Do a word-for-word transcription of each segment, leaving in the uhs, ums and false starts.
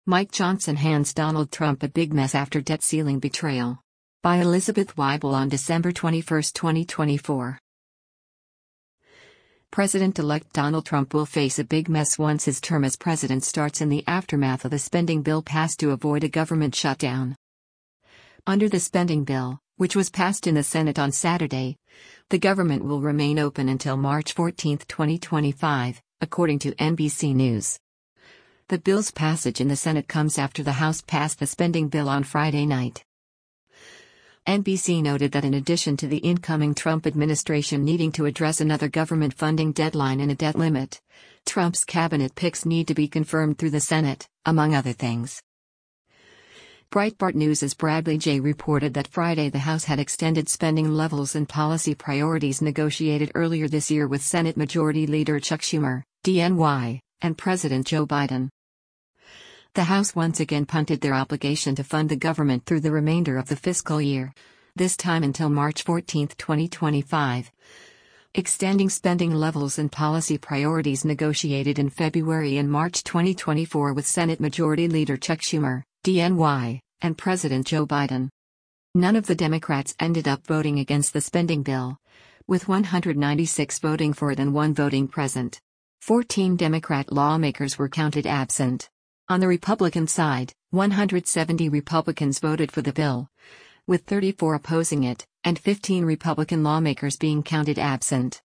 Mike Johnson hands Donald Trump a big mess after debt ceiling betrayal. By Elizabeth Weibel on December twenty-first, twenty twenty-four. President-elect Donald Trump will face a big mess once his term as president starts in the aftermath of the spending bill passed to avoid a government shutdown. Under the spending bill, which was passed in the Senate on Saturday, the government will remain open until March fourteenth, twenty twenty-five, according to N B C News. The bill's passage in the Senate comes after the House passed the spending bill on Friday night. N B C noted that in addition to the incoming Trump administration needing to address another government funding deadline and a debt limit, Trump's cabinet picks need to be confirmed through the Senate, among other things. Breitbart News' Bradley Jay reported that Friday the House had extended spending levels and policy priorities negotiated earlier this year with Senate Majority Leader Chuck Schumer, D N Y, and President Joe Biden. The House once again punted their obligation to fund the government through the remainder of the fiscal year, this time until March fourteenth, twenty twenty-five. Extending spending levels and policy priorities negotiated in February and March twenty twenty-four with Senate Majority Leader Chuck Schumer, D N Y, and President Joe Biden. None of the Democrats ended up voting against the spending bill, with one hundred ninety-six voting for it and one voting present. fourteen Democrat lawmakers were counted absent. On the Republican side, one hundred seventy Republicans voted for the bill, with thirty-four opposing it, and fifteen Republican lawmakers being counted absent.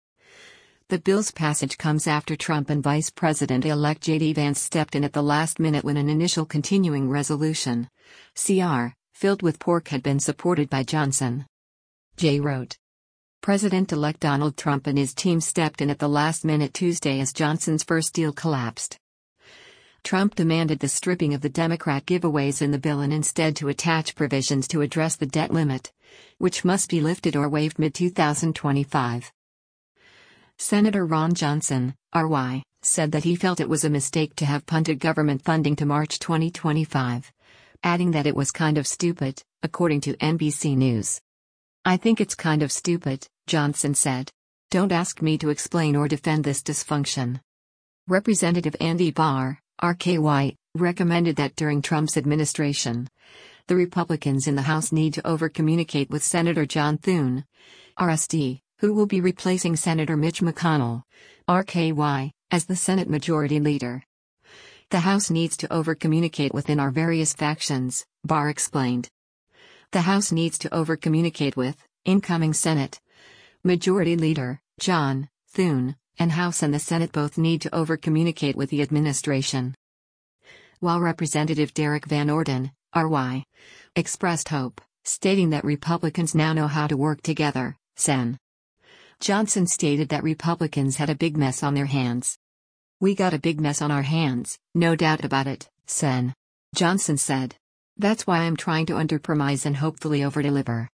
The bill's passage comes after Trump and Vice President-elect J D Vance stepped in at the last minute when an initial continuing resolution, C R, filled with pork had been supported by Johnson. Jay wrote, President-elect Donald Trump and his team stepped in at the last minute Tuesday as Johnson's first deal collapsed. Trump demanded the stripping of the Democrat giveaways in the bill and instead to attach provisions to address the debt limit, which must be lifted or waived mid twenty twenty-five. Senator Ron Johnson, R Y, said that he felt it was a mistake to have punted government funding to March twenty twenty-five, adding that it was kind of stupid, according to N B C News. I think it's kind of stupid, Johnson said. Don't ask me to explain or defend this dysfunction. Representative Andy Barr, R K Y, recommended that during Trump's administration, the Republicans in the House need to over-communicate with Senator John Thune, R S D, who will be replacing Senator Mitch McConnell, R K Y, as the Senate Majority Leader. The House needs to over-communicate within our various factions, Barr explained. The House needs to over-communicate with incoming Senate Majority Leader John Thune, and House and the Senate both need to over-communicate with the administration. While Representative Derek Van Orden, R Y, expressed hope, stating that Republicans now know how to work together, Sen. Johnson stated that Republicans had a big mess on their hands. We got a big mess on our hands, no doubt about it, Sen. Johnson said. That's why I'm trying to underpromise and hopefully overdeliver.